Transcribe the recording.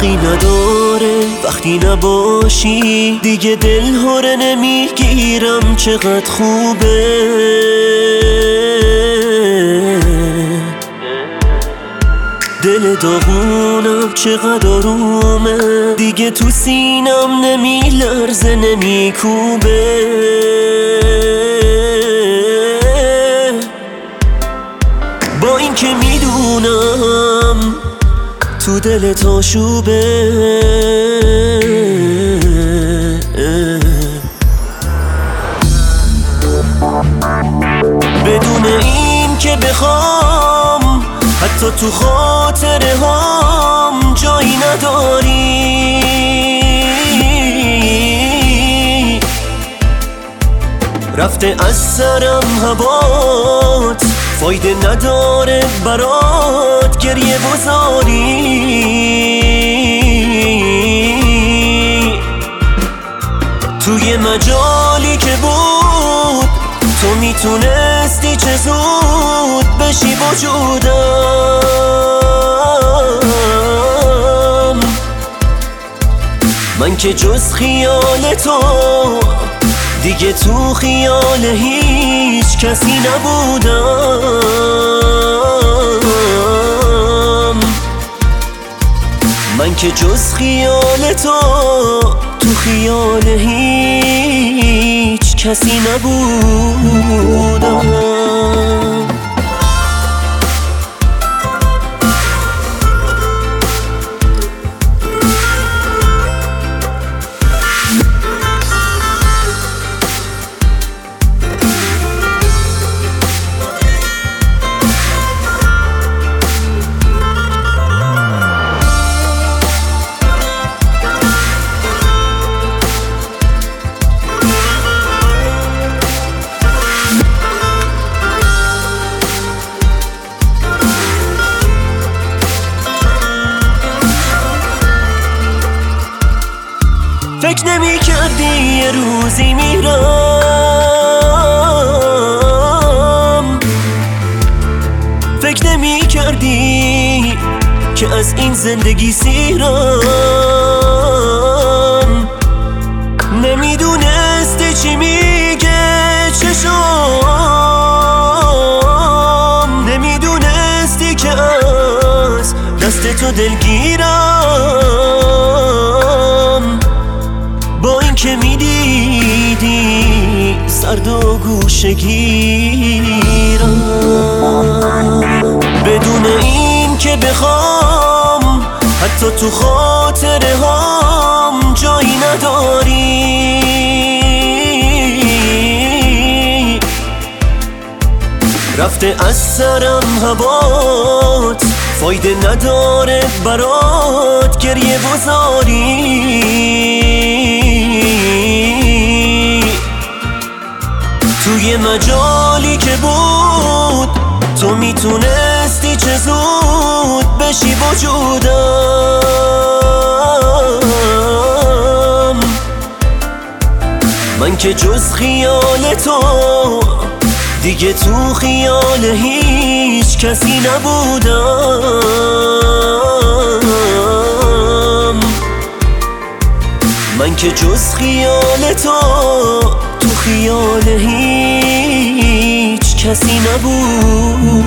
فرقی نداره وقتی نباشی، دیگه دل هره نمیگیرم چقدر خوبه. دل داغونم چقدر آرومه، دیگه تو سینم نمیلرزه نمیکوبه. با این که میدونم تو دلت آشوبه، بدون این که بخوام حتی تو خاطره هام جایی نداری. رفته از سرم هوات، فایده نداره برات گریه بزاری. توی مجالی که بود تو میتونستی چه زود بشی وجودم. من که جز خیال تو دیگه تو خیال هیچ کسی نبودم. من که جز خیال تو خیال هیچ کسی نبودم. فکر نمی کردی یه روزی میرم، فکر نمی کردی که از این زندگی سیرم. نمیدونستی چی میگه چشام، نمیدونستی که از دست تو دلگیرم. با این که میدیدی سرد و گوشه گیرم، بدون این که بخوام حتی تو خاطره هام جایی نداری. رفته از سرم هوات، فایده نداره برات گریه بزاری. توی مجالی که بود تو میتونستی چه زود بشی وجودم. من که جز خیال تو دیگه تو خیال هیچ کسی نبودم. من که جز خیال تو خیال هیچ کسی نبود.